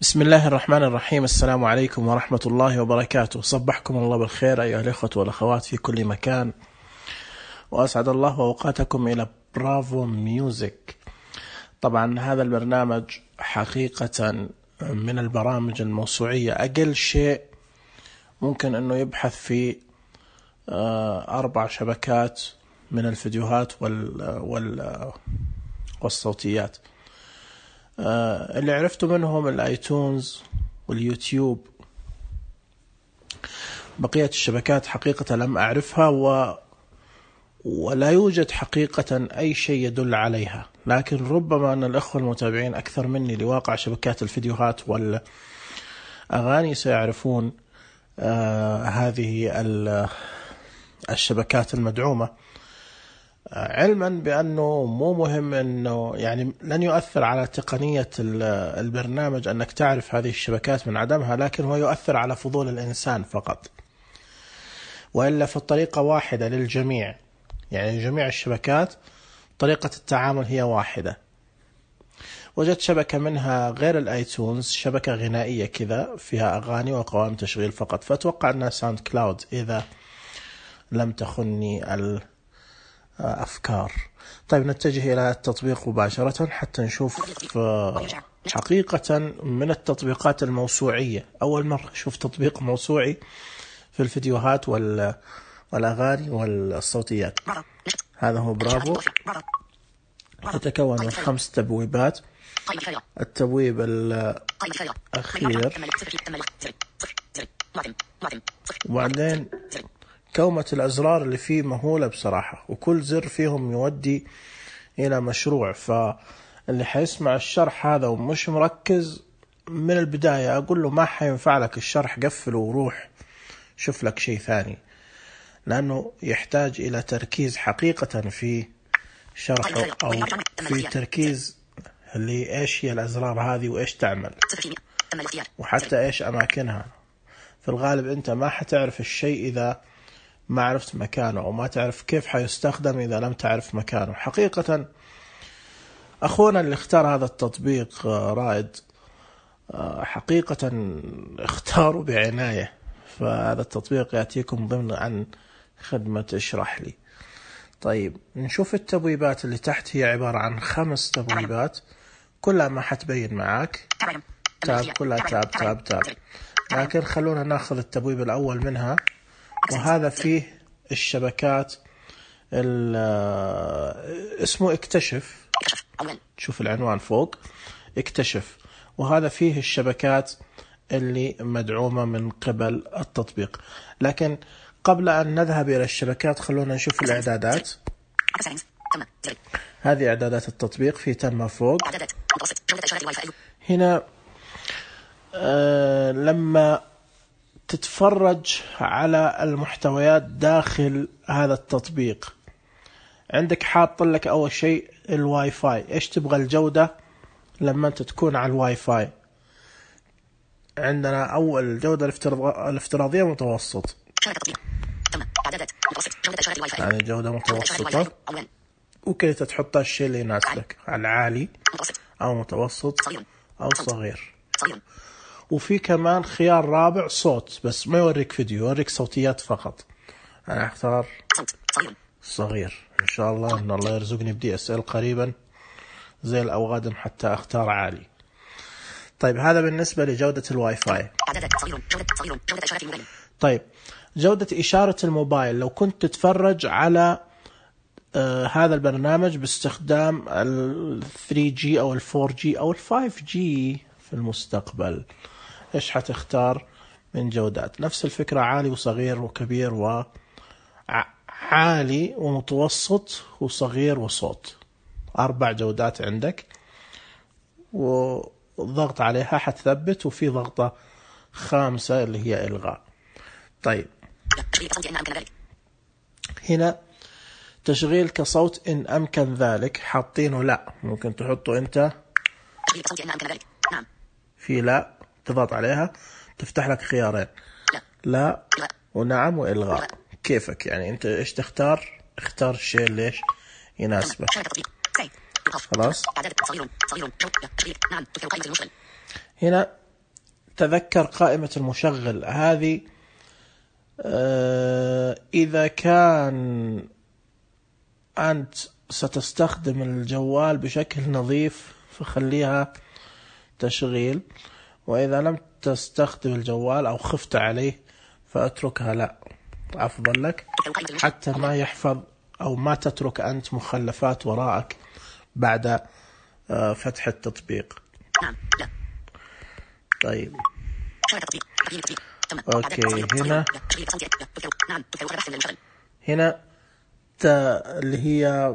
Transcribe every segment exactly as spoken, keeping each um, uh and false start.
بسم الله الرحمن الرحيم. السلام عليكم ورحمة الله وبركاته. صبحكم الله بالخير أيها الإخوة والأخوات في كل مكان، وأسعد الله أوقاتكم إلى برافو ميوزك. طبعا هذا البرنامج حقيقة من البرامج الموسوعية، أقل شيء ممكن أنه يبحث في أربع شبكات من الفيديوهات وال والصوتيات. اللي عرفته منهم الآيتونز واليوتيوب، بقية الشبكات حقيقة لم أعرفها و... ولا يوجد حقيقة أي شيء يدل عليها، لكن ربما أن الأخوة المتابعين أكثر مني لواقع شبكات الفيديوهات والأغاني سيعرفون آه هذه الشبكات المدعومة، علما بأنه مو مهم أنه يعني لن يؤثر على تقنية البرنامج أنك تعرف هذه الشبكات من عدمها، لكن هو يؤثر على فضول الإنسان فقط، وإلا في الطريقة واحدة للجميع، يعني جميع الشبكات طريقة التعامل هي واحدة. وجدت شبكة منها غير الآيتونز، شبكة غنائية كذا فيها أغاني وقوائم تشغيل فقط، فأتوقع أنها ساوند كلاود إذا لم تخني ال أفكار. طيب نتجه إلى التطبيق مباشرة حتى نشوف حقيقة من التطبيقات الموسوعية. أول مرة أشوف تطبيق موسوعي في الفيديوهات والأغاني والصوتيات. هذا هو برافو، يتكون من خمس تبويبات. التبويب الأخير، وبعدين كومة الأزرار اللي فيه مهولة بصراحة، وكل زر فيهم يودي إلى مشروع. فاللي حيسمع الشرح هذا ومش مركز من البداية أقول له ما حينفع لك الشرح، قفله وروح شوف لك شيء ثاني، لأنه يحتاج إلى تركيز حقيقة في شرحه، أو في تركيز اللي إيش هي الأزرار هذه وإيش تعمل، وحتى إيش أماكنها. في الغالب أنت ما حتعرف الشيء إذا ما عرفت مكانه، أو ما تعرف كيف حيستخدم إذا لم تعرف مكانه. حقيقة أخونا اللي اختار هذا التطبيق رائد، حقيقة اختاره بعناية. فهذا التطبيق يأتيكم ضمن عن خدمة اشرح لي. طيب نشوف التبويبات اللي تحت، هي عبارة عن خمس تبويبات كلها ما حتبين معاك تاب، كلها تاب تاب تاب، لكن خلونا ناخذ التبويب الأول منها، وهذا فيه الشبكات اسمه اكتشف. تشوف العنوان فوق اكتشف، وهذا فيه الشبكات اللي مدعومة من قبل التطبيق. لكن قبل أن نذهب إلى الشبكات خلونا نشوف الإعدادات. هذه إعدادات التطبيق، في تم فوق هنا. آه لما تتفرج على المحتويات داخل هذا التطبيق، عندك حاط لك أول شيء الواي فاي. إيش تبغى الجودة لما أنت تكون على الواي فاي؟ عندنا أول الجودة الافتراضية متوسط، يعني جودة متوسطة، وكذا تحط الشيء اللي يناسبك، على عالي أو متوسط أو صغير. وفي كمان خيار رابع صوت، بس ما يوريك فيديو، يوريك صوتيات فقط. أنا أختار صغير إن شاء الله، إن الله يرزقني بدي أسأل قريبا زي الأوغادم حتى أختار عالي. طيب هذا بالنسبة لجودة الواي فاي. طيب جودة إشارة الموبايل، لو كنت تتفرج على آه هذا البرنامج باستخدام ال ثري جي أو ال فور جي أو ال فايف جي في المستقبل، إيش حتختار من جودات؟ نفس الفكرة، عالي وصغير وكبير وعالي ومتوسط وصغير وصوت. أربع جودات عندك، والضغط عليها حتثبت، وفي ضغطة خامسة اللي هي إلغاء. طيب هنا تشغيل كصوت إن أمكن ذلك، حاطينه لا، ممكن تحطه أنت في لا، تضغط عليها تفتح لك خيارين، لا ونعم وإلغاء، كيفك يعني أنت إيش تختار، اختار الشيء اللي إيش يناسبك. خلاص هنا تذكر قائمة المشغل هذه إذا كان أنت ستستخدم الجوال بشكل نظيف فخليها تشغيل، وإذا لم تستخدم الجوال أو خفت عليه فأتركها لا، أفضل لك حتى ما يحفظ أو ما تترك أنت مخلفات وراءك بعد فتح التطبيق. طيب أوكي، هنا هنا ت... اللي هي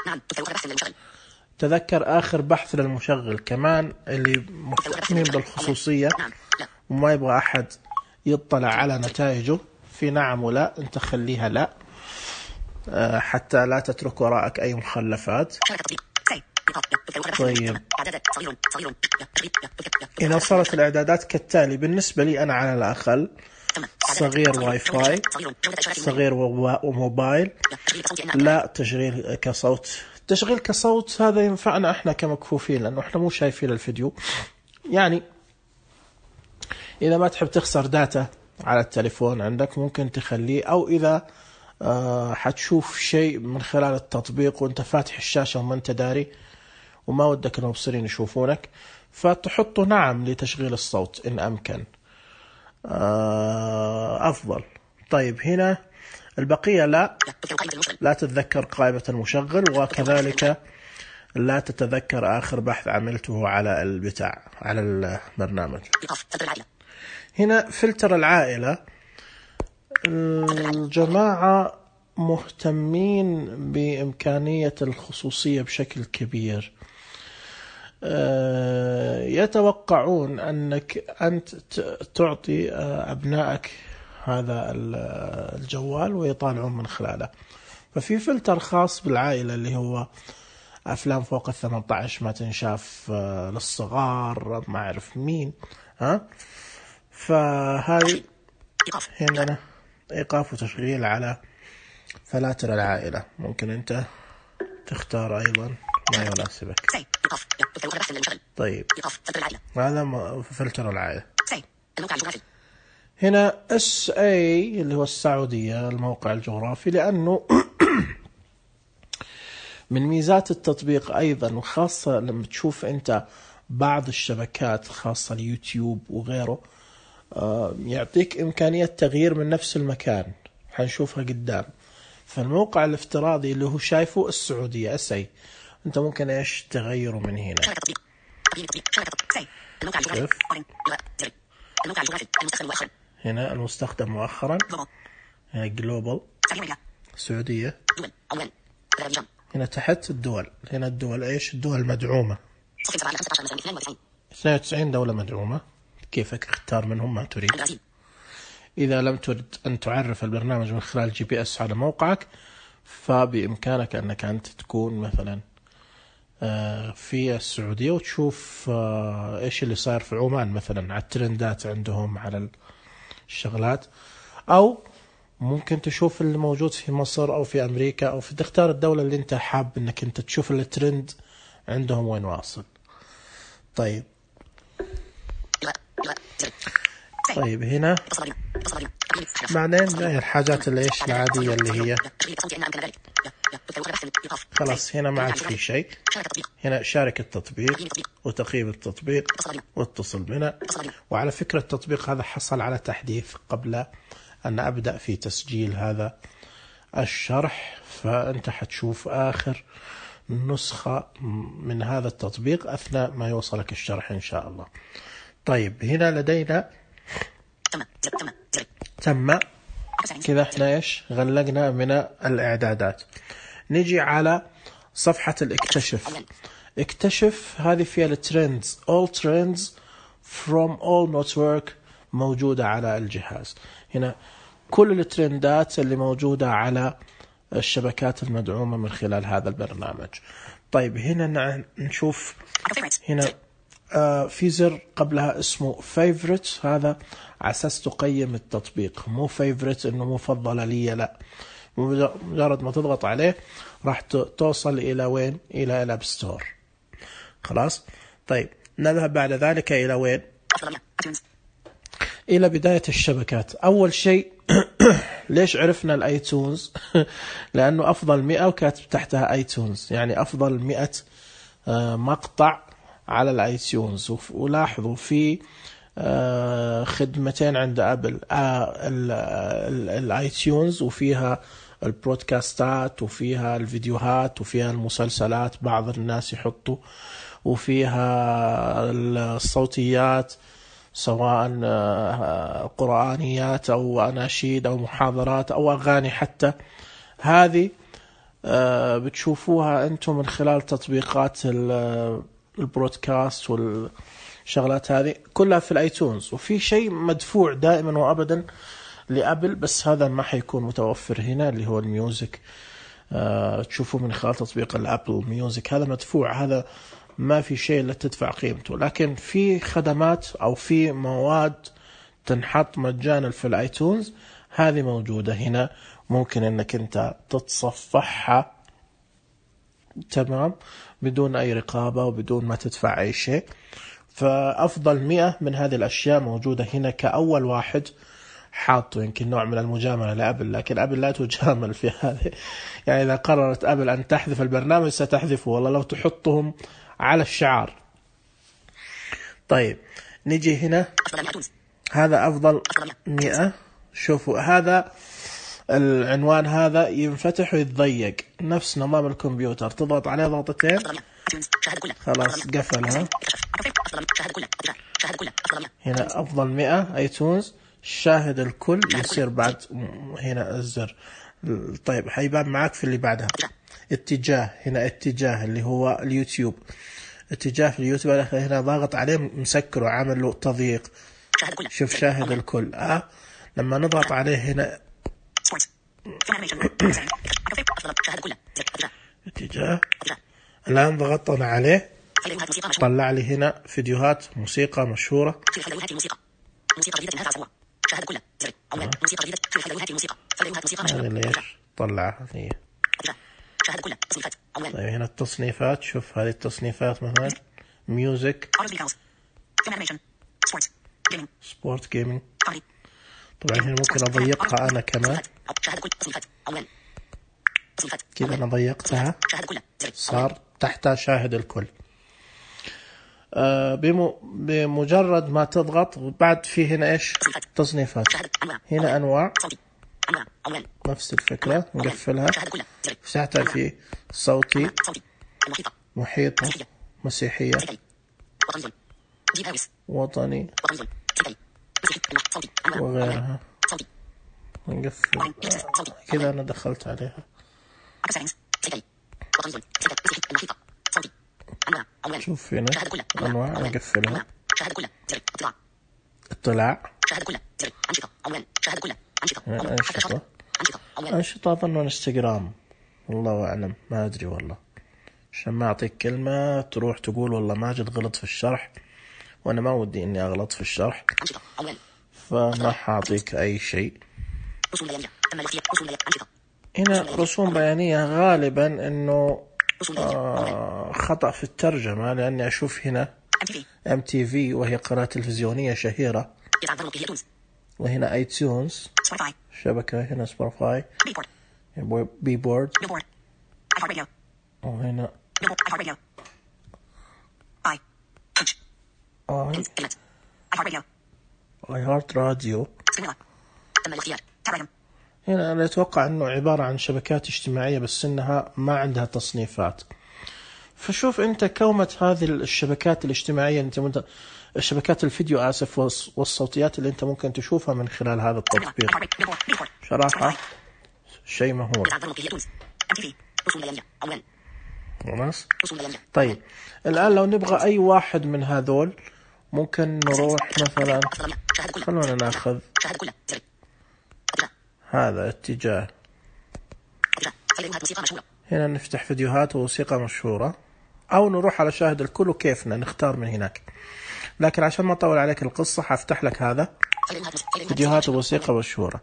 تذكر آخر بحث للمشغل كمان، اللي مهتمين بالخصوصية وما يبغى أحد يطلع على نتائجه في نعم ولا، أنت خليها لا حتى لا تترك وراءك أي مخلفات. طيب هنا صارت الإعدادات كالتالي. بالنسبة لي أنا على الأقل صغير واي فاي، صغير وموبايل، لا تشغيل كصوت. تشغيل كصوت هذا ينفعنا احنا كمكفوفين لأنه احنا مو شايفين الفيديو. يعني إذا ما تحب تخسر داتا على التليفون عندك ممكن تخليه، أو إذا آه حتشوف شيء من خلال التطبيق وانت فاتح الشاشة وما انت داري وما ودك المبصرين يشوفونك، فتحطه نعم لتشغيل الصوت إن أمكن، آه أفضل. طيب هنا البقية لا، لا تتذكر قائمة المشغل، وكذلك لا تتذكر آخر بحث عملته على البتاع على البرنامج. هنا فلتر العائلة، الجماعة مهتمين بإمكانية الخصوصية بشكل كبير، يتوقعون أنك أنت تعطي أبنائك هذا الجوال ويطالعون من خلاله. ففي فلتر خاص بالعائلة اللي هو أفلام فوق الثمانية عشر ما تنشاف للصغار، ما أعرف مين ها. فهذه هنا إيقاف وتشغيل على فلاتر العائلة، ممكن أنت تختار أيضا ما يناسبك. طيب هذا فلتر العائلة. هنا اس اي اللي هو السعودية، الموقع الجغرافي، لأنه من ميزات التطبيق أيضا، وخاصة لما تشوف أنت بعض الشبكات خاصة اليوتيوب وغيره يعطيك إمكانية تغيير من نفس المكان، حنشوفها قدام. فالموقع الافتراضي اللي هو شايفه السعودية اس اي، أنت ممكن إيش تغيره من هنا. هنا المستخدم مؤخرا، هنا جلوبال السعودية، هنا تحت الدول، هنا الدول ايش؟ الدول المدعومة، اثنين وتسعين دولة مدعومة، كيفك اختار منهم ما تريد. إذا لم تريد أن تعرف البرنامج من خلال جي بي اس على موقعك، فبإمكانك أنك أنت تكون مثلا في السعودية وتشوف إيش اللي صار في عمان مثلا على الترندات عندهم على الشغلات، أو ممكن تشوف اللي موجود في مصر أو في أمريكا، أو في تختار الدولة اللي أنت حاب أنك أنت تشوف الترند عندهم وين واصل. طيب طيب هنا بعدين جاي الحاجات اللي إيش العادية اللي هي خلاص، هنا ما عاد في شيء. هنا شارك التطبيق وتقييم التطبيق واتصل بنا. وعلى فكرة التطبيق هذا حصل على تحديث قبل أن أبدأ في تسجيل هذا الشرح، فأنت حتشوف آخر نسخة من هذا التطبيق أثناء ما يوصلك الشرح إن شاء الله. طيب هنا لدينا تم كذا، احنا ايش غلقنا من الإعدادات. نجي على صفحة الاكتشف. اكتشف هذه فيها الترندز، all trends from all network موجودة على الجهاز. هنا كل الترندات اللي موجودة على الشبكات المدعومة من خلال هذا البرنامج. طيب هنا نشوف هنا آه في زر قبلها اسمه favorite، هذا على أساس تقيم التطبيق، مو favorite إنه مفضلة لي، لا، مجرد ما تضغط عليه راح توصل إلى وين؟ إلى الأب ستور. خلاص. طيب نذهب بعد ذلك إلى وين؟ إلى بداية الشبكات. أول شيء ليش عرفنا الآيتونز؟ لأنه أفضل مئة وكاتب تحتها آيتونز، يعني أفضل مئة مقطع على الآيتونز. ولاحظوا في خدمتين عند أبل، الآيتونز وفيها البرودكاستات وفيها الفيديوهات وفيها المسلسلات، بعض الناس يحطوا، وفيها الصوتيات سواء قرآنيات أو أناشيد أو محاضرات أو أغاني حتى. هذه بتشوفوها أنتم من خلال تطبيقات البرودكاست والشغلات هذه كلها في الآيتونز. وفي شيء مدفوع دائما وأبدا لأبل، بس هذا ما حيكون متوفر هنا، اللي هو الميوزك. تشوفوا من خلال تطبيق الأبل ميوزك، هذا مدفوع، هذا ما في شيء لا تدفع قيمته. لكن في خدمات أو في مواد تنحط مجانا في الآيتونز، هذه موجودة هنا، ممكن أنك أنت تتصفحها تمام بدون أي رقابة وبدون ما تدفع أي شيء. فأفضل مئة من هذه الأشياء موجودة هنا كأول واحد حاطه، يمكن نوع من المجاملة لأبل، لكن أبل لا تجامل في هذه. يعني إذا قررت أبل أن تحذف البرنامج ستحذفه والله لو تحطهم على الشعار. طيب نجي هنا، هذا أفضل مئة. شوفوا هذا العنوان هذا ينفتح ويتضيق نفس نظام الكمبيوتر، تضغط عليه ضغطتين خلاص قفلها. هنا أفضل مئة آيتونز، شاهد الكل يصير بعد هنا الزر. طيب حيبان معك في اللي بعدها اتجاه، هنا اتجاه اللي هو اليوتيوب، اتجاه في اليوتيوب هنا ضاغط عليه مسكره عامل له تضييق. شوف شاهد الكل، اه لما نضغط عليه هنا اتجاه، الآن ضغطنا عليه طلع لي هنا فيديوهات موسيقى مشهورة. هذا ليش طلعها هي؟ طيب هنا التصنيفات، شوف هذه التصنيفات مثلا ميوزك، سبورت، جيمينج. طبعا هنا ممكن أضيقها أنا كمان كذا، أنا ضيقتها صار تحتها شاهد الكل. آه بمجرد ما تضغط بعد في هنا إيش تصنيفات، هنا أنواع نفس الفكرة نقفلها. ساعتها في صوتي، محيطة، مسيحية، وطني وغيرها نقفل كذا. أنا دخلت عليها شوف هنا أنواع نقفلها. اطلاع، أنشطة، أنشطة أظن انستغرام، والله أعلم ما أدري والله، عشان ما أعطيك كلمة تروح تقول والله ماجد غلط في الشرح، وأنا ما ودي إني أغلط في الشرح، فما حاعطيك أي شيء. هنا رسوم بيانية، غالبا إنه آه خطأ في الترجمة، لأني أشوف هنا إم تي في وهي قناة تلفزيونية شهيرة، وهنا آيتونز شبكة، هنا سبوتيفاي، بي بورد، وهنا اي هارت راديو. هنا أنا أتوقع أنه عبارة عن شبكات اجتماعية بس إنها ما عندها تصنيفات. فشوف أنت كومة هذه الشبكات الاجتماعية، أنت الشبكات الفيديو آسف والصوتيات اللي أنت ممكن تشوفها من خلال هذا التطبيق، صراحة شيء مهول. خلاص طيب الآن لو نبغى أي واحد من هذول ممكن نروح مثلا، خلونا ناخذ هذا اتجاه، هنا نفتح فيديوهات وموسيقى مشهورة، أو نروح على شاهد الكل وكيفنا نختار من هناك. لكن عشان ما أطول عليك القصة حفتح لك هذا فيديوهات وموسيقى مشهورة.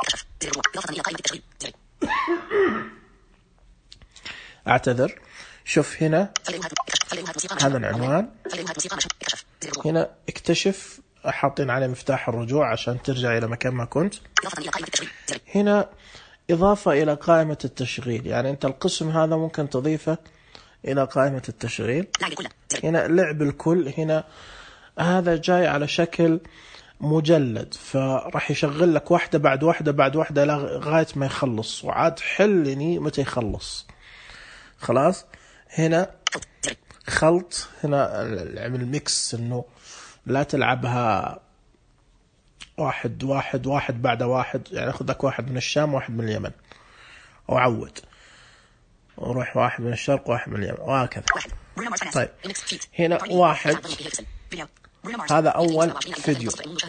أعتذر، شوف هنا هذا العنوان، هنا اكتشف حاطين عليه مفتاح الرجوع عشان ترجع إلى مكان ما كنت. هنا إضافة إلى قائمة التشغيل، يعني أنت القسم هذا ممكن تضيفه إلى قائمة التشغيل. هنا لعب الكل، هنا هذا جاي على شكل مجلد، فراح يشغل لك واحدة بعد واحدة بعد واحدة لغاية ما يخلص، وعاد حلني متى يخلص. خلاص. هنا خلط، هنا عمل ميكس، إنه لا تلعبها واحد واحد واحد بعد واحد، يعني خذك واحد من الشام واحد من اليمن وعود، وروح واحد من الشرق واحد من اليمن وهكذا. طيب هنا واحد، هذا أول فيديو.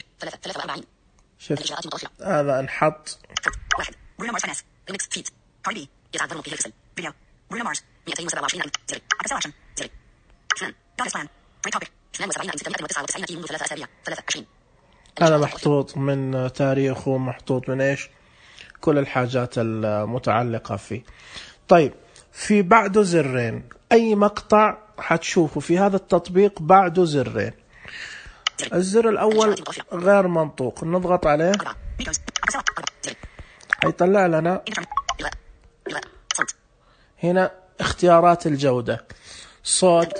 شوف هذا انحط. هذا محطوط من تاريخه، محطوط من إيش، كل الحاجات المتعلقة فيه. طيب في بعده زرين، أي مقطع حتشوفه في هذا التطبيق بعده زرين. الزر الأول غير منطوق، نضغط عليه هيطلع لنا هنا اختيارات الجودة، صوت.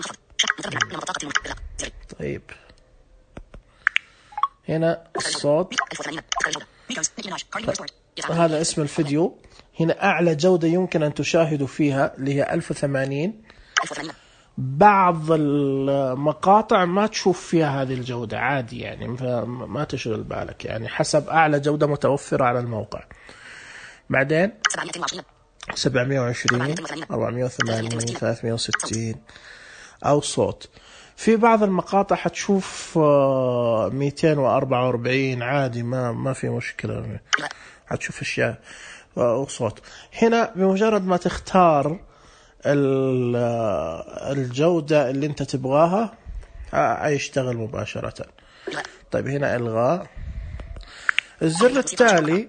طيب هنا الصوت، هذا اسم الفيديو. هنا أعلى جودة يمكن أن تشاهدوا فيها اللي هي ألف وثمانين. بعض المقاطع ما تشوف فيها هذه الجودة عادي، يعني ما تشغل بالك، يعني حسب أعلى جودة متوفرة على الموقع. بعدين سبعمية وعشرين، أربعمية وثمانين، ثلاثمية وستين أو صوت. في بعض المقاطع حتشوف مئتين وأربعة وأربعين عادي، ما ما في مشكلة، حتشوف أشياء وصوت. هنا بمجرد ما تختار الجودة اللي انت تبغاها هيشتغل مباشرة. طيب هنا إلغاء. الزر التالي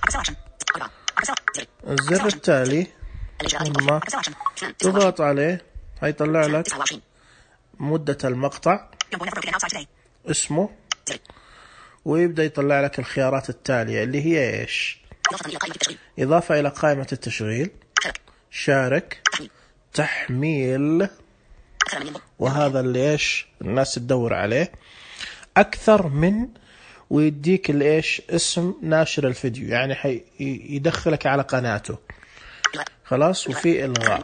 الزر التالي لما تضغط عليه هيطلع لك مدة المقطع، اسمه، ويبدأ يطلع لك الخيارات التالية اللي هي إيش: إضافة إلى قائمة التشغيل، شارك، تحميل، وهذا اللي إيش الناس تدور عليه، أكثر من، ويديك اللي إيش اسم ناشر الفيديو، يعني حي يدخلك على قناته. خلاص. وفي إلغاء.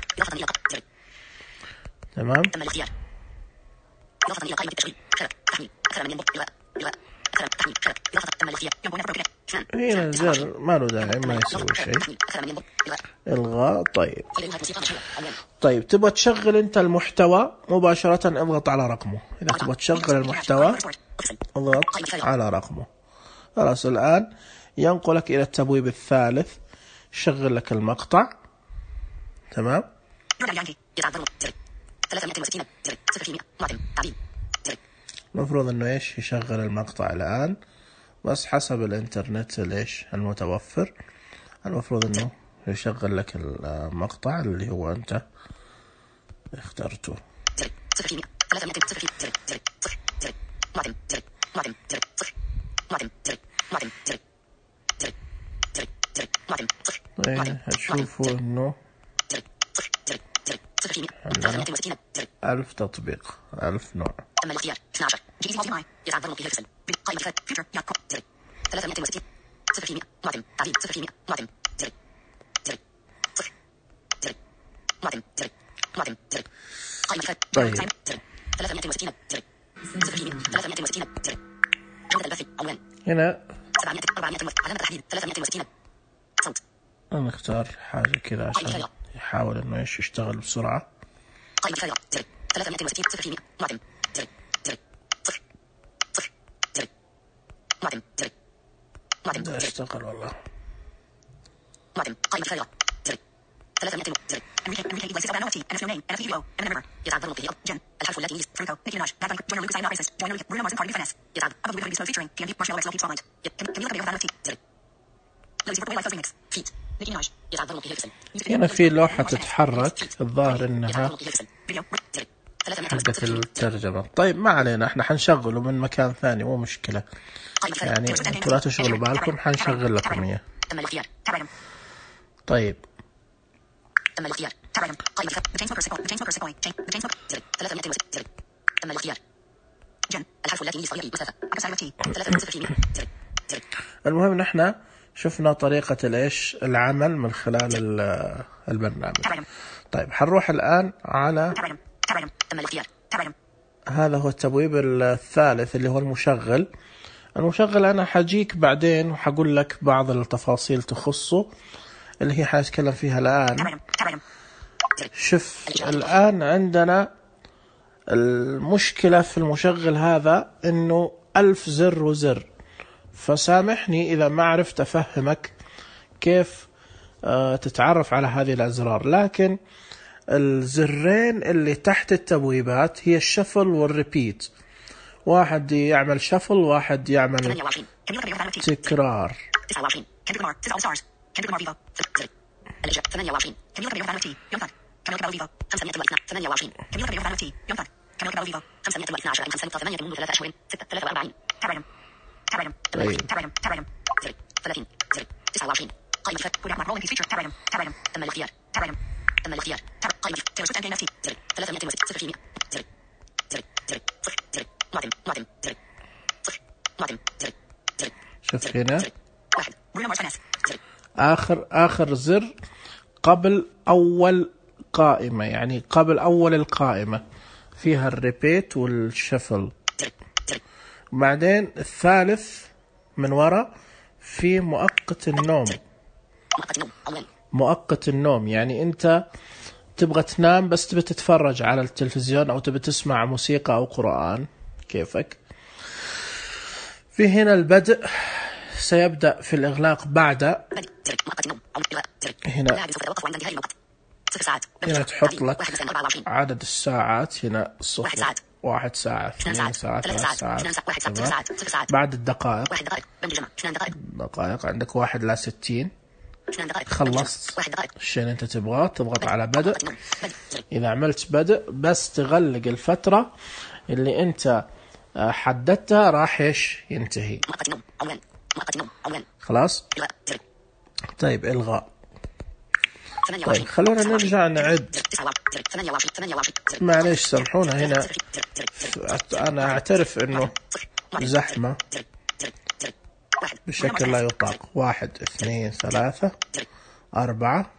تمام. هنا زر ما له داعي، ما يسوي شيء. إلغاء. طيب طيب تبغى تشغل أنت المحتوى مباشرة، اضغط على رقمه. إذا تبغى تشغل المحتوى اضغط على رقمه. خلاص. الآن ينقلك إلى التبويب الثالث، شغل لك المقطع. تمام. المفروض انه ايش يشغل المقطع الان، بس حسب الانترنت ليش المتوفر المفروض انه يشغل لك المقطع اللي هو انت اخترته. هتشوفوا انه عندنا ألف تطبيق، ألف نوع. طيب هنا نختار حاجة كذا عشان يحاول انه ايش يشتغل بسرعة. ده اشتغل والله. هنا في لوحة تتحرك، الظاهر انها حقة الترجمة. طيب ما علينا، احنا حنشغله من مكان ثاني مو مشكلة، يعني انتوا لا تشغلوا بالكم، حنشغل لكم اياه. طيب تم الاختيار. تم الاختيار. جن الحرف اللاتيني صغير مسافة. المهم نحن شفنا طريقة الايش العمل من خلال البرنامج. طيب حنروح الآن على هذا هو التبويب الثالث اللي هو المشغل. المشغل أنا حجيك بعدين وحقول لك بعض التفاصيل تخصه اللي هي حنتكلم فيها الآن. شوف الآن عندنا المشكلة في المشغل هذا إنه ألف زر وزر، فسامحني إذا ما عرفت أفهمك كيف تتعرف على هذه الأزرار، لكن الزرين اللي تحت التبويبات هي الشفل والريبيت. واحد يعمل شفل، واحد يعمل تكرار. تم الاختيار. قائمة تيرسوت أنجي نفسي ثلاثمائة وستة صفر زر زر زر زر معدم معدم زر صفر معدم زر زر. شوف هنا آخر آخر زر قبل أول قائمة، يعني قبل أول القائمة فيها الريبيت والشفل. بعدين الثالث من وراء في مؤقت النوم. مؤقت النوم يعني أنت تبغى تنام بس تبي تتفرج على التلفزيون أو تبي تسمع موسيقى أو قرآن كيفك. في هنا البدء سيبدأ في الإغلاق بعد هنا. هنا تحط لك عدد الساعات، هنا صفر واحد ساعة اثنين ساعات ثلاث ساعات. بعد الدقائق دقائق عندك واحد إلى ستين. خلصت الشيء اللي انت تبغاه تضغط على بدء. اذا عملت بدء بس تغلق الفترة اللي انت حددتها راح ايش ينتهي. خلاص. طيب الغاء. طيب خلونا نرجع نعد. معليش سامحونا هنا انا اعترف انه زحمة بشكل لا يطاق. واحد اثنين ثلاثة أربعة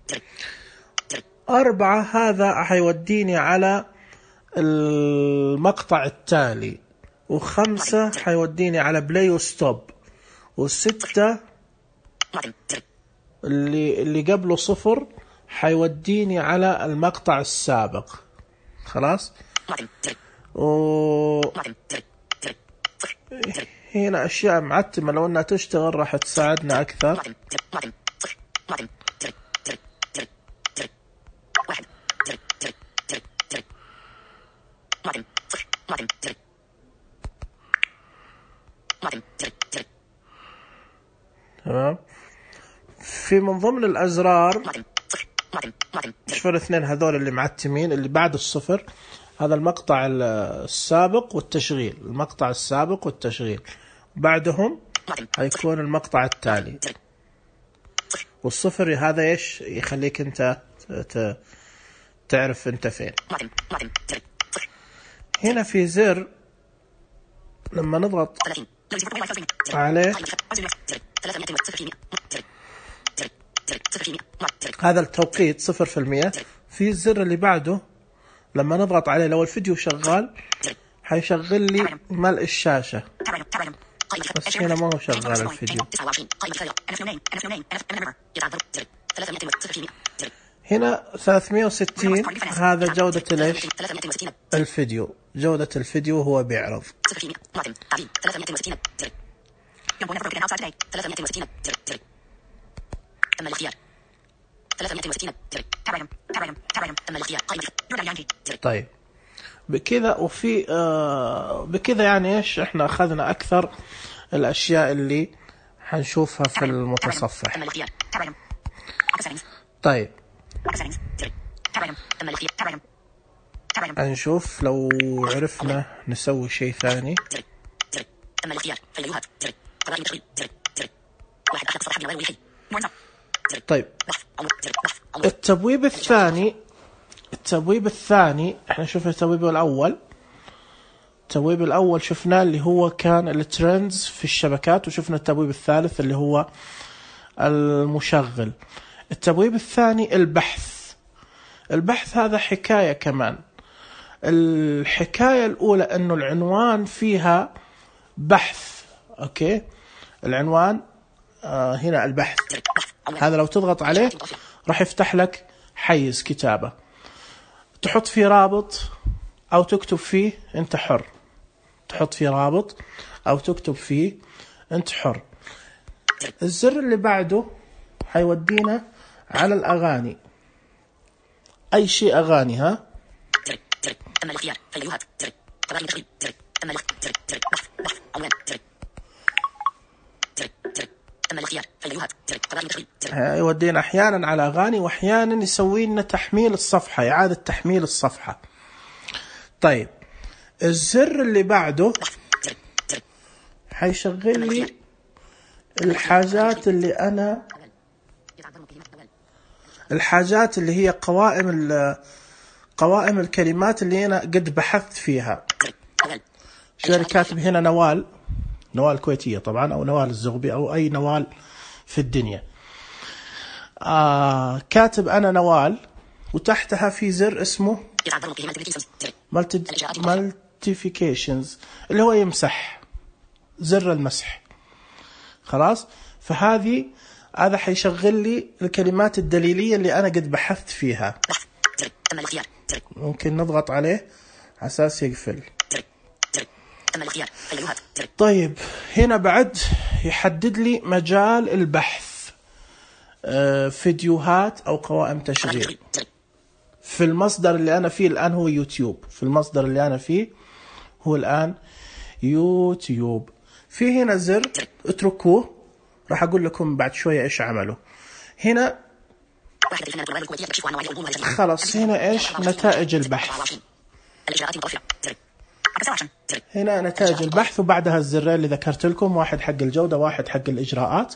أربعة هذا حيوديني على المقطع التالي، وخمسة حيوديني على بلاي وستوب، وستة اللي اللي قبله صفر حيوديني على المقطع السابق. خلاص. و هنا أشياء معتمة لو أنها تشتغل راح تساعدنا أكثر. تمام. في من ضمن الأزرار شوف الاثنين هذول اللي معتمين اللي بعد الصفر، هذا المقطع السابق والتشغيل، المقطع السابق والتشغيل بعدهم هيكون المقطع التالي. والصفر هذا ايش يخليك انت تعرف انت فين. هنا في زر لما نضغط عليه هذا التوقيت صفر في المية. في الزر اللي بعده لما نضغط عليه لو الفيديو شغال حيشغل لي ملء الشاشة، بس هنا ما هو شغال الفيديو. هنا ثلاثمائة وستين هذا جودة ليش الفيديو، جودة الفيديو هو بيعرض. طيب بكذا وفي آه بكذا يعني ايش احنا اخذنا اكثر الاشياء اللي حنشوفها في المتصفح. طيب نشوف لو عرفنا نسوي شيء ثاني. طيب التبويب الثاني التبويب الثاني احنا شفنا التبويب الأول. التبويب الأول شفناه اللي هو كان الترندز في الشبكات، وشفنا التبويب الثالث اللي هو المشغل. التبويب الثاني البحث. البحث هذا حكاية كمان. الحكاية الأولى أنه العنوان فيها بحث. أوكي، العنوان آه هنا البحث هذا لو تضغط عليه راح يفتح لك حيز كتابة، تحط فيه رابط أو تكتب فيه، أنت حر. تحط فيه رابط أو تكتب فيه، أنت حر. الزر اللي بعده حيودينا على الأغاني، أي شيء أغاني. ها يودينا أحيانا على أغاني، وأحيانا يسوي لنا تحميل الصفحة، إعادة تحميل الصفحة. طيب الزر اللي بعده حيشغل لي الحاجات اللي أنا الحاجات اللي هي قوائم قوائم الكلمات اللي أنا قد بحثت فيها. شو كاتب هنا؟ نوال، نوال كويتية طبعا، أو نوال الزغبي، أو أي نوال في الدنيا. آه كاتب أنا نوال، وتحتها في زر اسمه مالتيفيكيشنز اللي هو يمسح، زر المسح. خلاص، فهذه هذا حيشغل لي الكلمات الدليلية اللي أنا قد بحثت فيها. ممكن نضغط عليه على أساس يقفل. طيب هنا بعد يحدد لي مجال البحث، آه فيديوهات أو قوائم تشغيل. في المصدر اللي أنا فيه الآن هو يوتيوب، في المصدر اللي أنا فيه هو الآن يوتيوب. في هنا زر اتركوه، راح أقول لكم بعد شوية إيش عمله. هنا خلاص، هنا إيش نتائج البحث. هنا نتائج البحث، وبعدها الزرين اللي ذكرت لكم، واحد حق الجودة، واحد حق الإجراءات.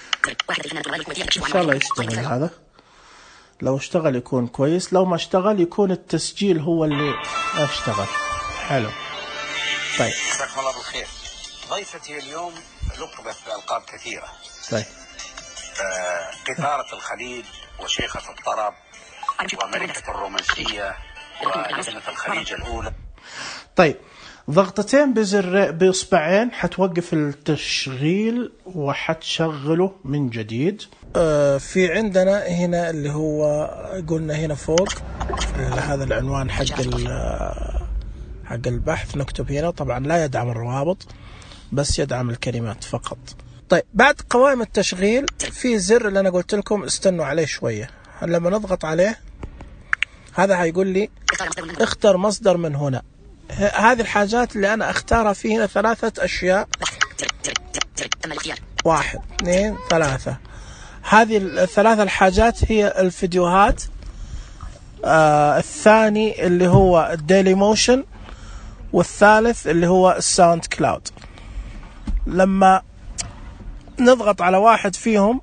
إن شاء الله يشتغل هذا. لو اشتغل يكون كويس، لو ما اشتغل يكون التسجيل هو اللي اشتغل. حلو. طيب جزاكم الله بالخير. ضيفتي اليوم لقبت بألقاب كثيرة. طيب آه قطارة الخليج، وشيخة الطرب، وملكة الرومانسية، ولجنة الخليج الأولى. طيب ضغطتين بزر بإصبعين حتوقف التشغيل وحتشغله من جديد. آه في عندنا هنا اللي هو قلنا هنا فوق هذا العنوان حق حق البحث، نكتب هنا. طبعا لا يدعم الروابط، بس يدعم الكلمات فقط. طيب بعد قوائم التشغيل في زر اللي أنا قلت لكم استنوا عليه شوية. لما نضغط عليه هذا هيقول لي اختر مصدر من هنا. هذه الحاجات اللي أنا أختارها فيه هنا ثلاثة أشياء، واحد اثنين ثلاثة. هذه الثلاثة الحاجات هي الفيديوهات، آه الثاني اللي هو الديلي موشن، والثالث اللي هو الساوند كلاود. لما نضغط على واحد فيهم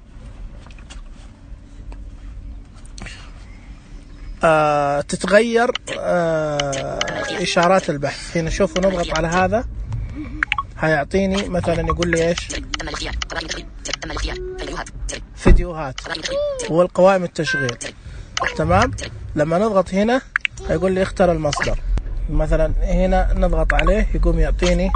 آه تتغير آه إشارات البحث. هنا شوفوا، نضغط على هذا هيعطيني مثلا يقول لي إيش؟ فيديوهات والقوائم التشغيل. تمام. لما نضغط هنا هيقول لي اختر المصدر. مثلا هنا نضغط عليه يقوم يعطيني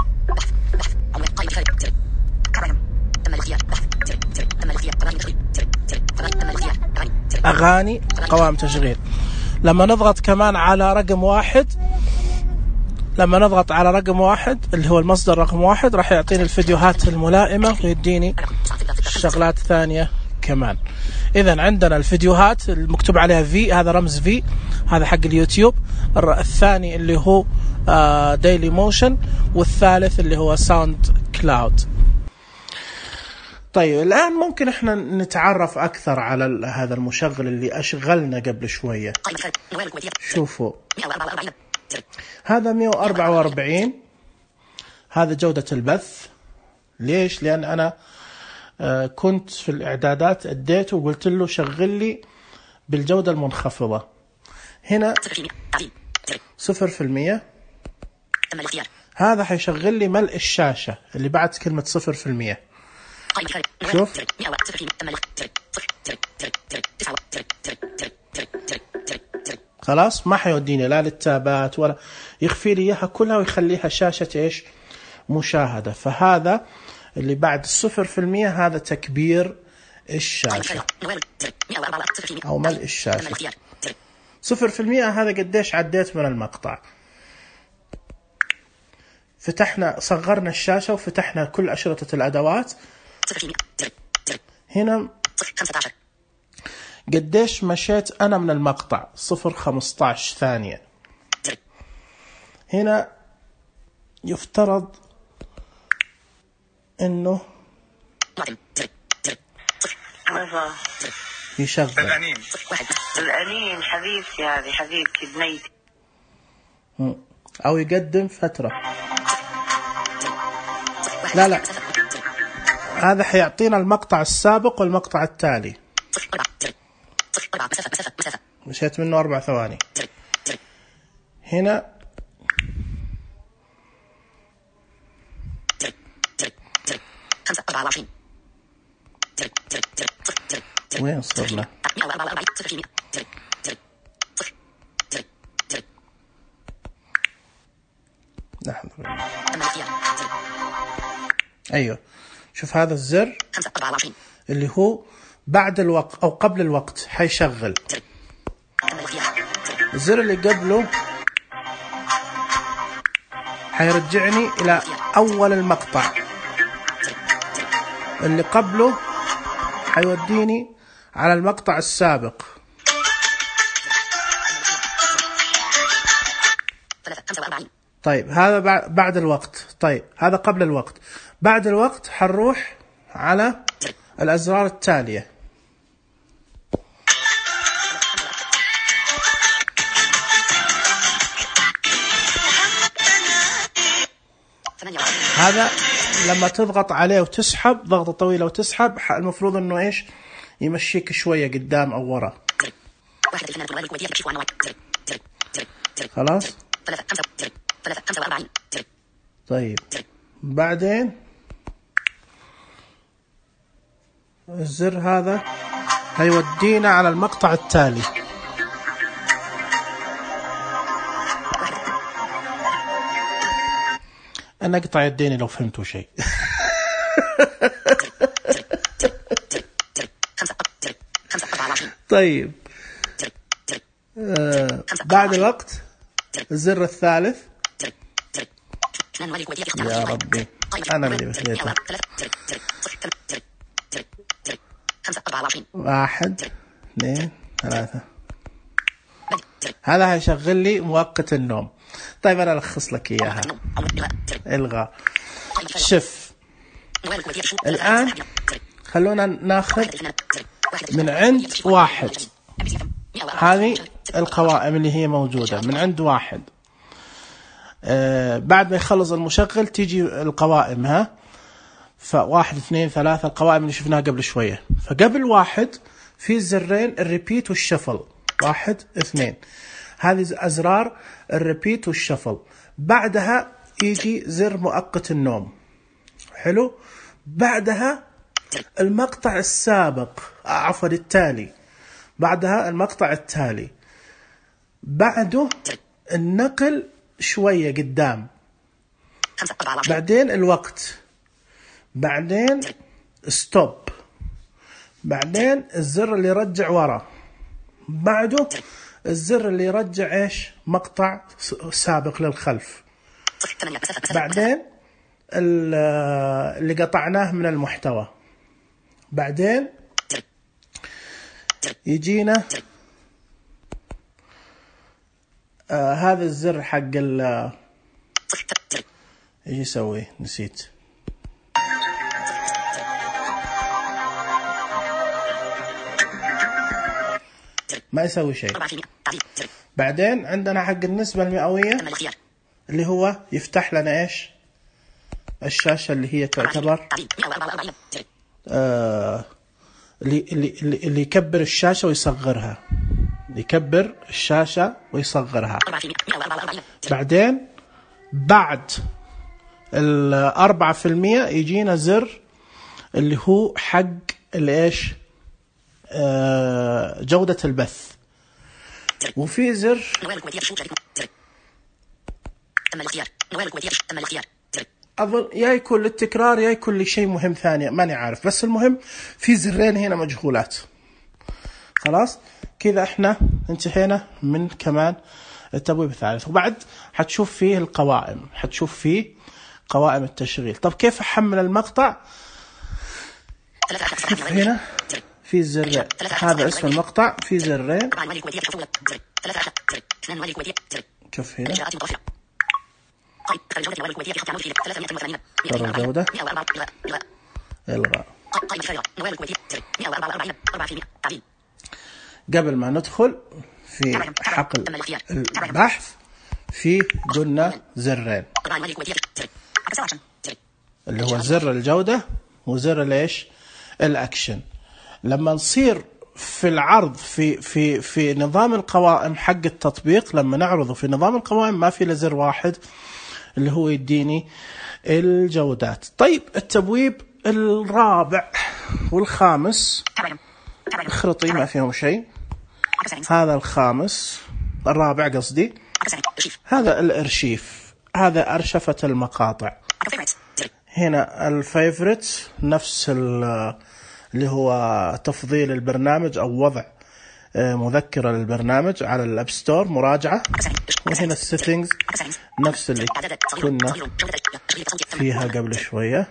أغاني قوائم تشغيل. لما نضغط كمان على رقم واحد لما نضغط على رقم واحد اللي هو المصدر رقم واحد راح يعطيني الفيديوهات الملائمة ويديني شغلات ثانية كمان. إذن عندنا الفيديوهات المكتوب عليها في، هذا رمز في، هذا حق اليوتيوب. الثاني اللي هو ديلي موشن، والثالث اللي هو ساوند كلاود. طيب الآن ممكن احنا نتعرف أكثر على هذا المشغل اللي أشغلنا قبل شوية. شوفوا هذا مئة وأربعة وأربعين، هذا جودة البث. ليش؟ لأن أنا كنت في الإعدادات أديته وقلت له شغل لي بالجودة المنخفضة. هنا صفر في المية، هذا حيشغل لي ملء الشاشة اللي بعد كلمة صفر في المية. شوف خلاص ما حيوديني لا للتابات ولا يخفي لي إياها كلها ويخليها شاشة إيش؟ مشاهدة. فهذا اللي بعد الصفر في المية هذا تكبير الشاشة أو ملء الشاشة. صفر في المية هذا قديش عديت من المقطع. فتحنا صغرنا الشاشة وفتحنا كل أشرطة الأدوات. هنا قديش مشيت أنا من المقطع؟ صفر خمسة عشر ثانية. هنا يفترض إنه يشغل الأنين الأنين حبيبتي، هذه حبيبتي بنيتي، أو يقدم فترة. لا لا هذا حيعطينا المقطع السابق والمقطع التالي. مشيت منه أربع ثواني. هنا وين صرنا؟ لحظة. أيوه شوف هذا الزر اللي هو بعد الوقت أو قبل الوقت حيشغل. الزر اللي قبله حيرجعني إلى أول المقطع، اللي قبله حيوديني على المقطع السابق. طيب هذا بعد الوقت. طيب هذا قبل الوقت. بعد الوقت حنروح على الأزرار التالية. هذا لما تضغط عليه وتسحب ضغطة طويلة وتسحب المفروض انه ايش؟ يمشيك شوية قدام او ورا. خلاص. طيب بعدين الزر هذا هيودينا على المقطع التالي. أنا أقطع يديني لو فهمتوا شيء. طيب آه بعد الوقت الزر الثالث. يا ربي أنا اللي بخليته. واحد اثنين ثلاثة. هذا هيشغل لي مؤقت النوم. طيب أنا ألخص لك إياها. إلغاء. شف الآن خلونا ناخذ من عند واحد. هذه القوائم اللي هي موجودة من عند واحد. آه بعد ما يخلص المشغل تيجي القوائم. ها فواحد اثنين ثلاثة القوائم اللي شفناها قبل شوية. فقبل واحد في زرين الريبيت والشفل. واحد اثنين هذه أزرار الريبيت والشفل. بعدها يجي زر مؤقت النوم. حلو. بعدها المقطع السابق عفوا التالي. بعدها المقطع التالي. بعده النقل شوية قدام. بعدين الوقت. بعدين ستوب. بعدين الزر اللي يرجع ورا. بعده الزر اللي يرجع ايش؟ مقطع سابق للخلف. بعدين اللي قطعناه من المحتوى. بعدين يجينا آه هذا الزر حق ال ايش يسوي؟ نسيت. ما يسوي شيء. بعدين عندنا حق النسبة المئوية اللي هو يفتح لنا إيش الشاشة اللي هي تعتبر آه اللي اللي اللي يكبر الشاشة ويصغرها، يكبر الشاشة ويصغرها. بعدين بعد الأربعة في المية يجينا زر اللي هو حق الإيش آه جودة البث، وفي زر أظن يا يكون للتكرار يا يكون لشيء مهم ثاني ماني عارف، بس المهم في زرين هنا مجهولات. خلاص كذا احنا انتهينا من كمان التبويب الثالث. وبعد حتشوف فيه القوائم، حتشوف فيه قوائم التشغيل. طب كيف أحمل المقطع؟ شوف هنا في زرين، هذا اسم المقطع، في زرين. شوف هنا قرر الجودة، إلغاء. قبل ما ندخل في حقل البحث في قلنا زرين اللي هو زر الجودة وزر ليش الأكشن. لما نصير في العرض في في في نظام القوائم حق التطبيق، لما نعرضه في نظام القوائم ما في إلا زر واحد اللي هو يديني الجودات. طيب التبويب الرابع والخامس خرطي ما فيهم شيء. هذا الخامس، الرابع قصدي، هذا الارشيف، هذا أرشفة المقاطع. هنا الفيفوريت نفس اللي هو تفضيل البرنامج أو وضع مذكرة للبرنامج على الأب ستور مراجعة. وهنا السيتنجز نفس اللي كنا فيها قبل شوية.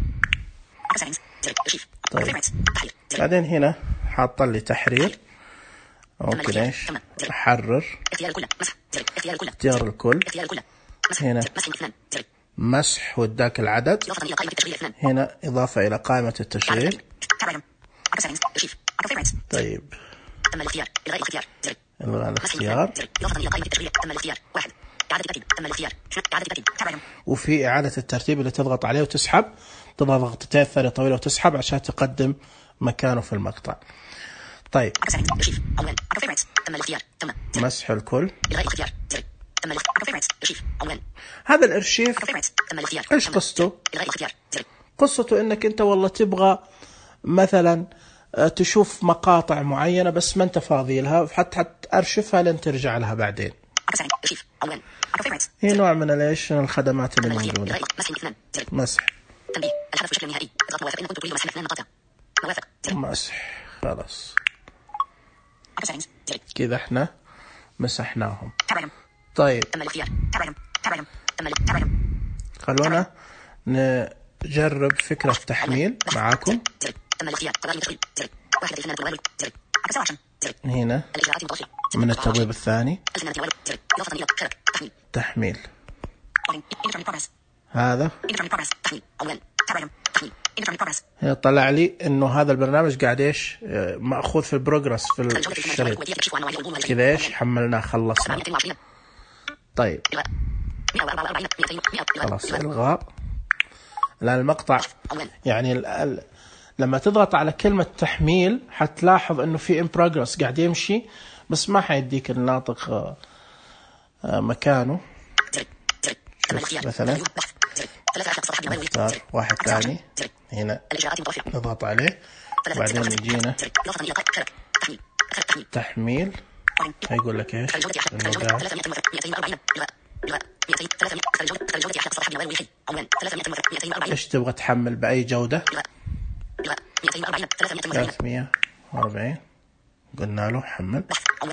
طيب بعدين هنا حاط لي تحرير، ممكن ايش احرر اختيار الكل. هنا مسح وداك العدد. هنا إضافة إلى قائمة التشغيل. طيب إلغاء الاختيار. وفي إعادة الترتيب اللي تضغط عليه وتسحب، تضغط ضغطتين ثانية طويلة وتسحب عشان تقدم مكانه في المقطع. طيب مسح الكل. هذا الارشيف ايش قصته؟ قصته انك انت والله تبغى مثلا تشوف مقاطع معينة بس ما انت فاضي لها، حتى تأرشفها لين ترجع لها بعدين. هي نوع من الايش الخدمات اللي موجودة. مسح مسح خلاص كذا احنا مسحناهم. طيب خلونا نجرب فكرة تحميل معاكم. هنا من التبويب الثاني تحميل، هذا طلع لي انه هذا البرنامج قاعد ايش مأخوذ في البروجرس في الشريط كذا، ايش حملناه خلصنا. طيب خلاص الغاء. الآن المقطع يعني ال ال لما تضغط على كلمة تحميل حتلاحظ انه في in progress قاعد يمشي، بس ما حيديك الناطق مكانه. شوف مثلا نختار واحد ثاني هنا نضغط عليه، وبعدين يجينا تحميل، هيقول لك ايش ايش تبغى تحمل بأي جودة. ثلاثمية وأربعين قلنا له حمل،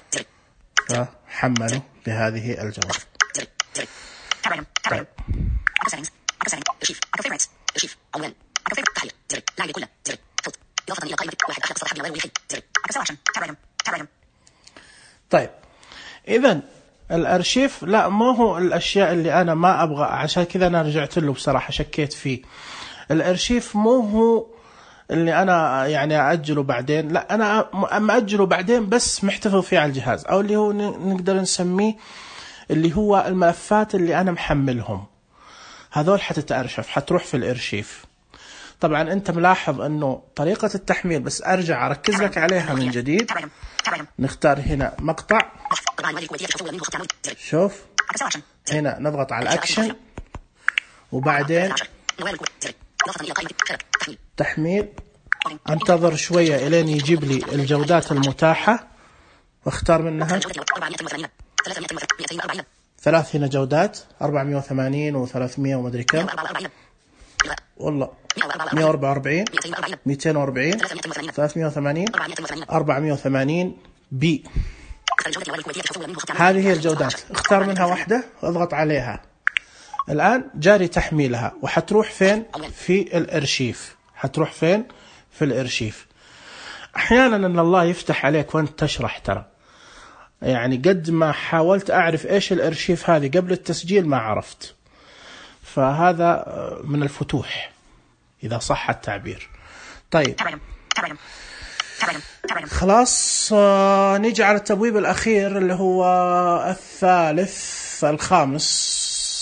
فحمله بهذه الجودة. طيب. طيب إذن الأرشيف لا ما هو الأشياء اللي أنا ما أبغى، عشان كذا أنا رجعت له بصراحة شكيت فيه. الأرشيف مو هو اللي أنا يعني أأجله بعدين، لا أنا مأجله بعدين بس محتفظ فيه على الجهاز، أو اللي هو نقدر نسميه اللي هو الملفات اللي أنا محملهم، هذول حتتأرشف، حتروح في الإرشيف. طبعا أنت ملاحظ أنه طريقة التحميل، بس أرجع أركز لك عليها من جديد. نختار هنا مقطع، شوف هنا نضغط على الأكشن، وبعدين تحميل، انتظر شوية إلين يجيب لي الجودات المتاحة، واختار منها ثلاث هنا جودات، أربعمية وثمانين وثلاثمية ومدري كم، والله مية وأربعة وأربعين، مئتين وأربعين، ثلاثمية وثمانين، أربعمية وثمانين بي. هذه هي الجودات، اختار منها واحدة واضغط عليها. الآن جاري تحميلها، وحتروح فين؟ في الارشيف. حتروح فين؟ في الارشيف. احيانا ان الله يفتح عليك وانت تشرح، ترى يعني قد ما حاولت اعرف ايش الارشيف هذه قبل التسجيل ما عرفت، فهذا من الفتوح اذا صح التعبير. طيب خلاص، نيجي على التبويب الاخير اللي هو الثالث الخامس.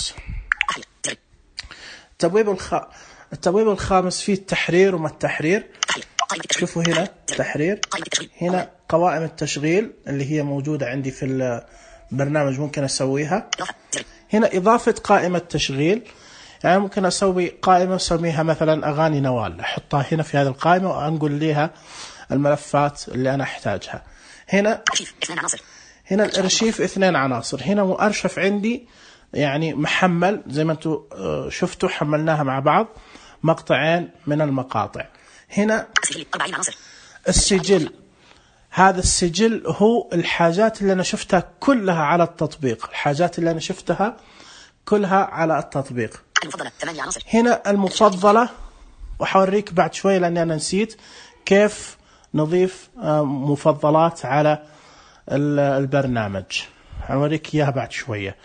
التبويب الخ... التبويب الخامس فيه التحرير وما التحرير. شوفوا هنا تحرير، هنا قوائم التشغيل اللي هي موجودة عندي في البرنامج ممكن أسويها. هنا إضافة قائمة تشغيل، يعني ممكن أسوي قائمة أسميها مثلا أغاني نوال، أحطها هنا في هذه القائمة وأنقل لها الملفات اللي أنا أحتاجها. هنا هنا الارشيف اثنين عناصر، هنا مؤرشف عندي يعني محمل زي ما انتم شفتوا، حملناها مع بعض مقطعين من المقاطع. هنا السجل، هذا السجل هو الحاجات اللي أنا شفتها كلها على التطبيق، الحاجات اللي أنا شفتها كلها على التطبيق. هنا المفضلة، وحوريك بعد شوي لأني أنا نسيت كيف نضيف مفضلات على البرنامج، حوريك إياها بعد شوية.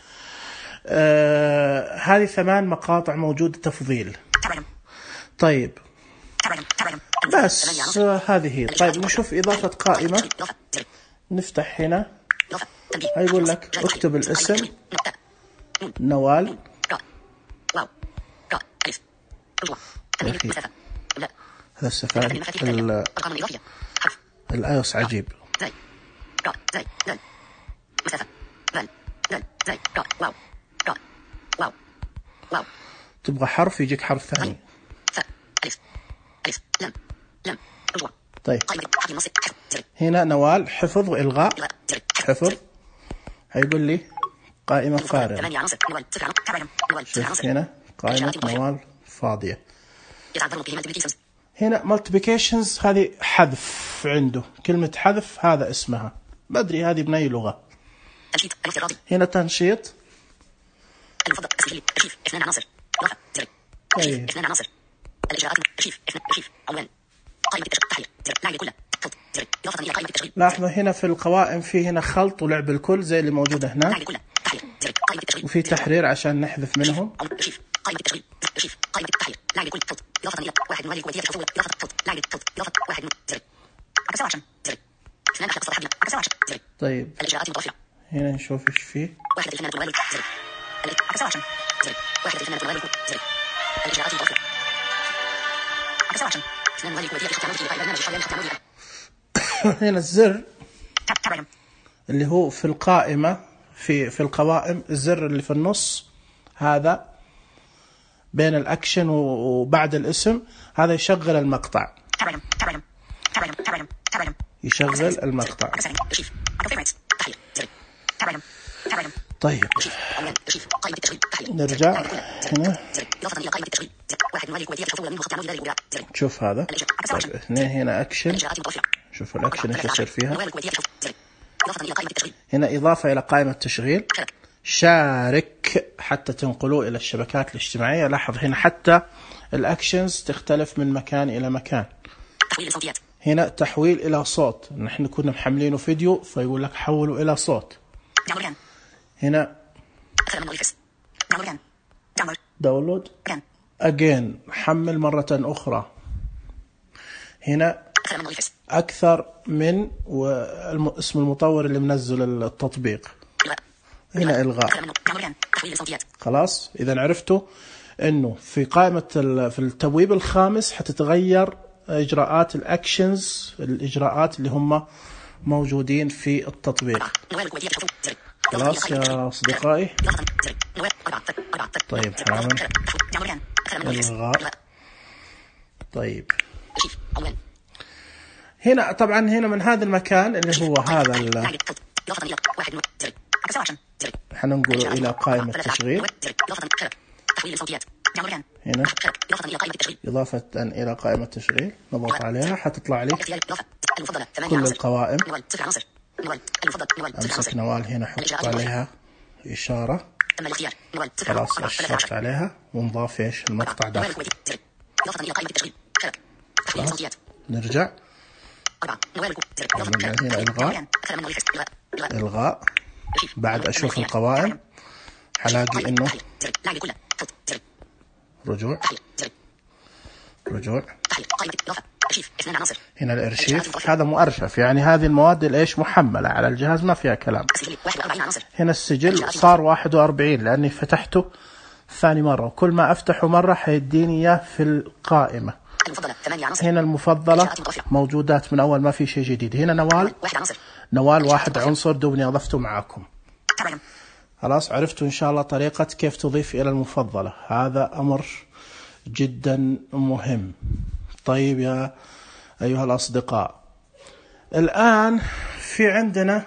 آه هذه ثمان مقاطع موجودة تفضيل. طيب بس آه هذه هي. طيب نشوف إضافة قائمة، نفتح هنا، هيقول لك اكتب الاسم نوال. هذا السفاري الآيوس عجيب. تبغى حرف يجيك حرف ثاني. طيب هنا نوال حفظ وإلغاء. حفظ هيقول لي قائمة فارغة. شوف هنا قائمة نوال فاضية. هنا multiplications هذه حذف، عنده كلمة حذف هذا اسمها، بدري هذه بني لغة. هنا تنشيط. طيب. لاحظوا هنا في القوائم في هنا خلط ولعب الكل زي اللي موجودة هنا، وفي تحرير عشان نحذف منهم. طيب هنا نشوف ايش فيه. هنا الزر اللي هو في القائمة، في في القوائم الزر اللي في النص هذا بين الأكشن وبعد الاسم، هذا يشغل المقطع، يشغل المقطع. طيب نرجع هنا، شوف هذا. طيب اثنين هنا أكشن، شوف الأكشن ايش يصير فيها. هنا إضافة إلى قائمة تشغيل. شارك حتى تنقلوه إلى الشبكات الاجتماعية. لاحظ هنا حتى الأكشنز تختلف من مكان إلى مكان. هنا تحويل إلى صوت، نحن كنا محملينه فيديو فيقول لك حوله إلى صوت. هنا داونلود أجين، حمل مرة أخرى. هنا أكثر من اسم المطور اللي منزل التطبيق. هنا إلغاء. خلاص، إذا عرفتوا إنه في قائمة في التبويب الخامس حتتغير إجراءات الأكشنز، الإجراءات اللي هم موجودين في التطبيق. خلاص يا أصدقائي. طيب حنعمل إلغاء. طيب هنا طبعا هنا من هذا المكان اللي هو هذا حننقله إلى قائمة تشغيل. هنا إضافة إلى قائمة تشغيل نضغط عليها حتطلع لي كل القوائم. أمسك نوال هنا حط عليها إشارة. خلاص أشرت عليها ونضاف إيش المقطع داخل. نرجع هنا إلغاء. إلغاء. بعد أشوف القوائم حلاقي إنه رجوع رجوع. هنا الارشيف هذا مؤرشف، يعني هذه المواد اللي ايش محملة على الجهاز ما فيها كلام. هنا السجل صار واحد وأربعين لأني فتحته ثاني مرة، وكل ما أفتحه مرة حيديني إياه في القائمة. هنا المفضلة موجودات من أول، ما في شيء جديد. هنا نوال نوال واحد عنصر دوبني أضفته معاكم. خلاص عرفتوا إن شاء الله طريقة كيف تضيف إلى المفضلة. هذا أمر جدا مهم. طيب يا أيها الأصدقاء، الآن في عندنا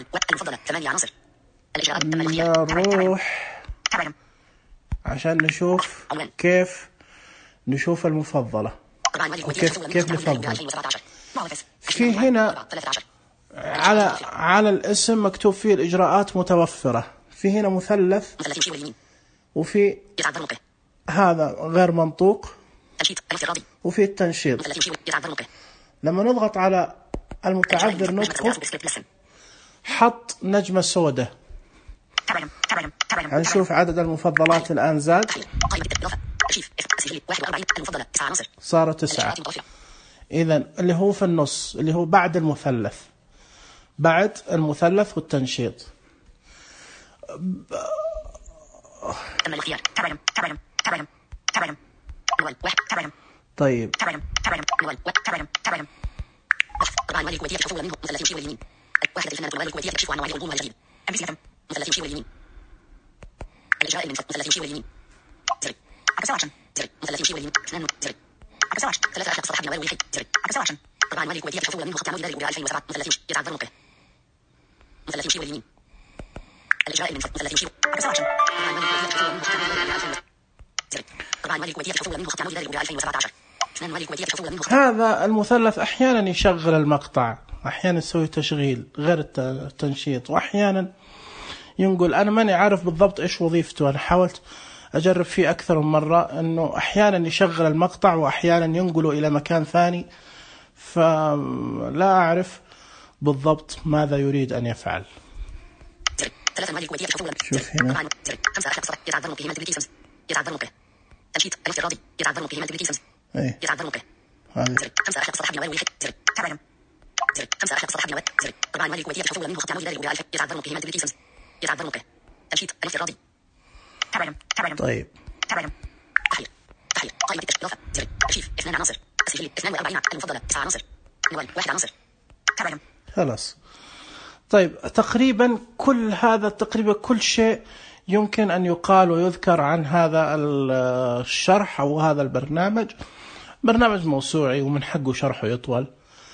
نروح عشان نشوف كيف نشوف المفضلة وكيف كيف نفضل. في هنا على على الاسم مكتوب فيه الإجراءات متوفرة. في هنا مثلث وفي هذا غير منطوق وفي التنشيط. لما نضغط على المتعذر نطقه حط نجمة سوداء. هنشوف عدد المفضلات الآن زاد، صار تسعة. إذن اللي هو في النص اللي هو بعد المثلث، بعد المثلث والتنشيط. طيب هذا المثلث أحيانا يشغل المقطع، أحيانا يسوي تشغيل غير التنشيط، وأحيانا ينقل. أنا ماني عارف بالضبط إيش وظيفته، أنا حاولت أجرب فيه أكثر من مرة أنه أحيانا يشغل المقطع وأحيانا ينقله إلى مكان ثاني، فلا أعرف بالضبط ماذا يريد أن يفعل. شوف هنا ايه هذا طيب خلاص. طيب تقريبا كل هذا تقريبا كل شيء يمكن أن يقال ويذكر عن هذا الشرح أو هذا البرنامج. برنامج موسوعي ومن حقه شرحه يطول.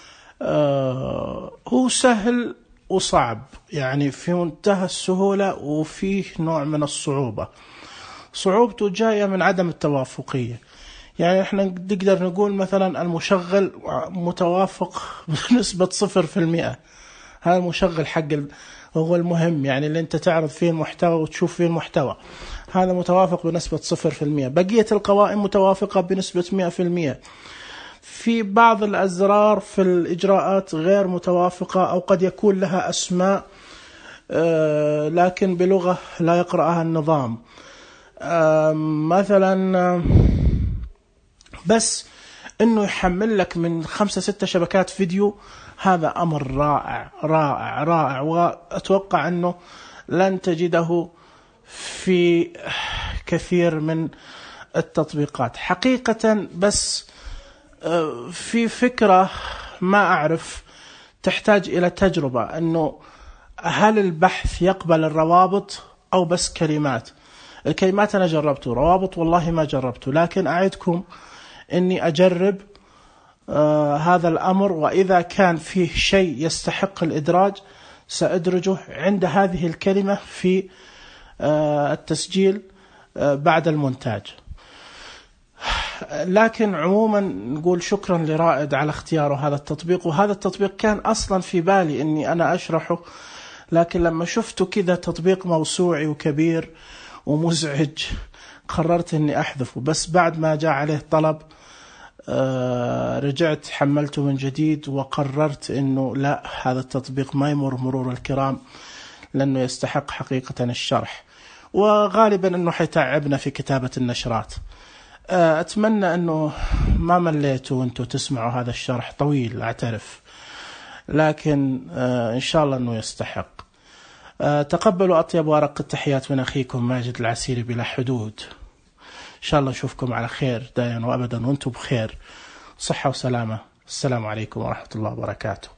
آه هو سهل وصعب، يعني في منتهى السهولة وفيه نوع من الصعوبة. صعوبته جاية من عدم التوافقية، يعني احنا نقدر نقول مثلا المشغل متوافق بنسبة صفر في المئة. هذا المشغل حق هو المهم، يعني اللي انت تعرض فيه المحتوى وتشوف فيه المحتوى، هذا متوافق بنسبة صفر في المئة. بقية القوائم متوافقة بنسبة مئة في المئة. في بعض الأزرار في الإجراءات غير متوافقة أو قد يكون لها أسماء آه لكن بلغة لا يقرأها النظام. آه مثلا آه بس إنه يحمل لك من خمسة ستة شبكات فيديو، هذا أمر رائع رائع رائع، وأتوقع أنه لن تجده في كثير من التطبيقات حقيقة. بس في فكرة ما أعرف، تحتاج إلى تجربة، أنه هل البحث يقبل الروابط أو بس كلمات؟ الكلمات أنا جربته، روابط والله ما جربته، لكن أعدكم أني أجرب آه هذا الأمر، وإذا كان فيه شيء يستحق الإدراج سأدرجه عند هذه الكلمة في آه التسجيل آه بعد المونتاج. لكن عموما نقول شكرا لرائد على اختياره هذا التطبيق، وهذا التطبيق كان أصلا في بالي أني أنا أشرحه، لكن لما شفته كذا تطبيق موسوعي وكبير ومزعج قررت أني أحذفه. بس بعد ما جاء عليه طلب آه رجعت حملته من جديد، وقررت أنه لا، هذا التطبيق ما يمر مرور الكرام لأنه يستحق حقيقة الشرح، وغالبا أنه حيتعبنا في كتابة النشرات. أتمنى أنه ما مليتوا وأنتوا تسمعوا هذا الشرح طويل أعترف، لكن إن شاء الله أنه يستحق. تقبلوا أطيب وأرق التحيات من أخيكم ماجد العسيري بلا حدود. إن شاء الله أشوفكم على خير دائما وأبدا، وأنتم بخير، صحة وسلامة. السلام عليكم ورحمة الله وبركاته.